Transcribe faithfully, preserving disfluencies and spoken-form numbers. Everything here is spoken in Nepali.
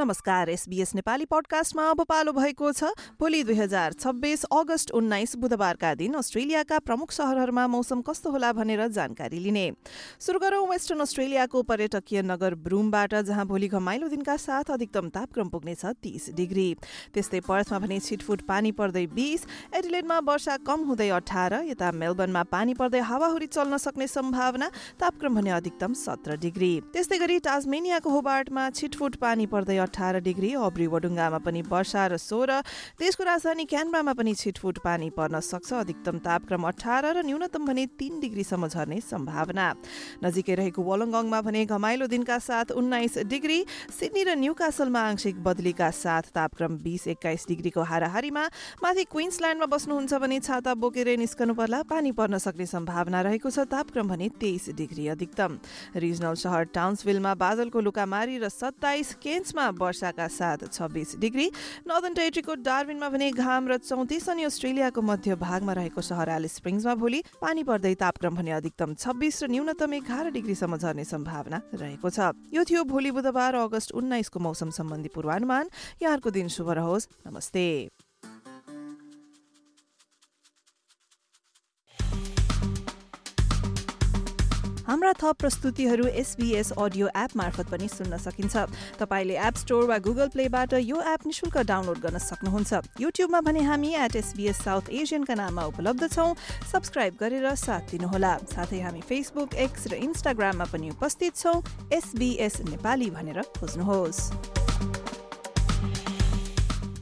नमस्कार, एसबीएस नेपाली पडकास्टमा अब पालो भएको छ भोलि दुई हजार छब्बीस अगस्त उन्नाइस बुधबारका दिन अस्ट्रेलियाका प्रमुख शहरहरूमा मौसम कस्तो होला भनेर जानकारी लिने। सुरु गरौं वेस्टर्न अस्ट्रेलियाको पर्यटकीय नगर ब्रूमबाट, जहाँ भोलि घमाइलो दिनका साथ अधिकतम तापक्रम पुग्नेछ तीस डिग्री। त्यस्तै पर्थमा भने छिटफुट पानी पर्दै बीस, एडिलेडमा वर्षा कम हुँदै अठार, यता मेलबर्नमा पानी पर्दै हावाहुरी चल्न सक्ने सम्भावना, तापक्रम भने अधिकतम सत्र डिग्री। त्यस्तै गरी टास्मेनियाको होबार्टमा छिटफुट पानी पर्दै अठार डिग्री, अब्री वडुङ्गामा पनि वर्षा र सोह्र, देशको राजधानी क्यानबरामा पनि छिटफुट पानी पर्न सक्छ, अधिकतम तापक्रम अठार र न्यूनतम भने तीन डिग्रीसम्म झर्ने सम्भावना। नजिकै रहेको वोलोङ्गङमा भने घमाइलो दिनका साथ उन्नाइस डिग्री, सिडनी र न्यूकासलमा आंशिक बदलीका साथ तापक्रम बीस एक्काइस डिग्रीको हाराहारीमा। माथि क्वीन्सल्यान्डमा बस्नुहुन्छ भने छाता बोकेर निस्कनु पर्ला, पानी पर्न सक्ने सम्भावना रहेको छ, तापक्रम भने तेइस डिग्री अधिकतम। रिजनल शहर टाउन्सभिलमा बादलको लुकामारी र सत्ताइस, केन्समा वर्षाका साथ छब्बीस डिग्री, नर्दर्न टेरिटरीको डार्विनमा भने घाम र चौतिस, अनि अस्ट्रेलियाको मध्य भागमा रहेको शहर एलिस स्प्रिङ्समा भोलि पानी पर्दै तापक्रम भने अधिकतम छब्बीस र न्यूनतम एघार डिग्रीसम्म झर्ने सम्भावना रहेको छ। यो थियो भोलि बुधबार अगस्त उन्नाइसको मौसम सम्बन्धी पूर्वानुमान। यहाँहरूको दिन शुभ रहोस्। नमस्ते। हाम्रा थप प्रस्तुतिहरू एसबीएस अडियो एप मार्फत पनि सुन्न सकिन्छ। तपाईले एप स्टोर वा गुगल प्लेबाट यो एप निशुल्क डाउनलोड गर्न सक्नुहुन्छ। युट्युबमा भने हामी एट एसबीएस साउथ एसियनका नाममा उपलब्ध छौं। सब्स्क्राइब गरेर साथ दिनुहोला। साथै हामी फेसबुक, एक्स र इन्स्टाग्राममा पनि उपस्थित छौं। एसबीएस नेपाली भनेर खोज्नुहोस्।